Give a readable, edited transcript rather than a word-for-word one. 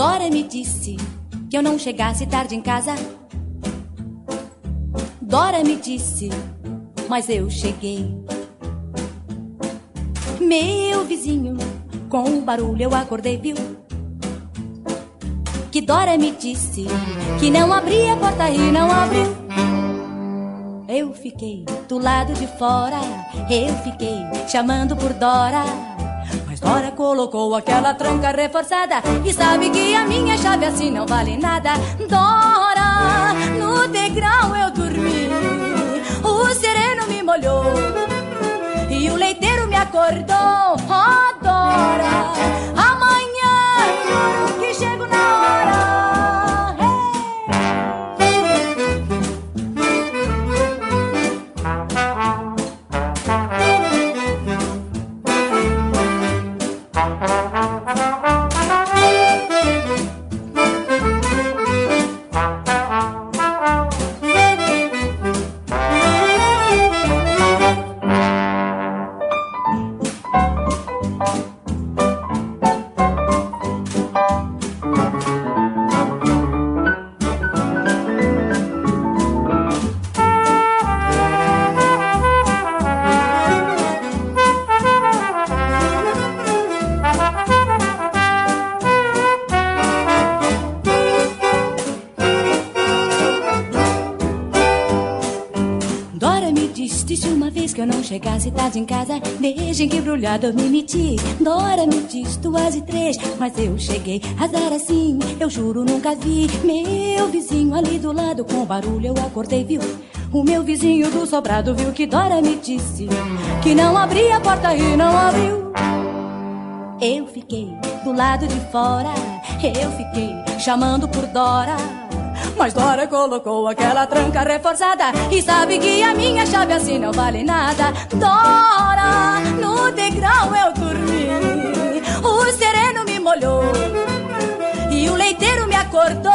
Dora me disse que eu não chegasse tarde em casa. Dora me disse, mas eu cheguei. Meu vizinho, com o barulho eu acordei, viu? Que Dora me disse que não abria a porta e não abriu. Eu fiquei do lado de fora, eu fiquei chamando por Dora, mas Dora colocou aquela tranca reforçada e sabe que a minha chave assim não vale nada. Dora, no degrau eu dormi, o sereno me molhou e o leiteiro me acordou. Oh, Dora, amanhã que chego na hora. Que eu não chegasse tarde em casa, vejam que brulhado eu me meti. Dora me diz 2:03, mas eu cheguei. Azar assim, eu juro nunca vi. Meu vizinho ali do lado, com barulho eu acordei, viu? O meu vizinho do sobrado viu que Dora me disse que não abria a porta e não abriu. Eu fiquei do lado de fora, eu fiquei chamando por Dora, mas Dora colocou aquela tranca reforçada e sabe que a minha chave assim não vale nada. Dora, no degrau eu dormi, o sereno me molhou e o leiteiro me acordou.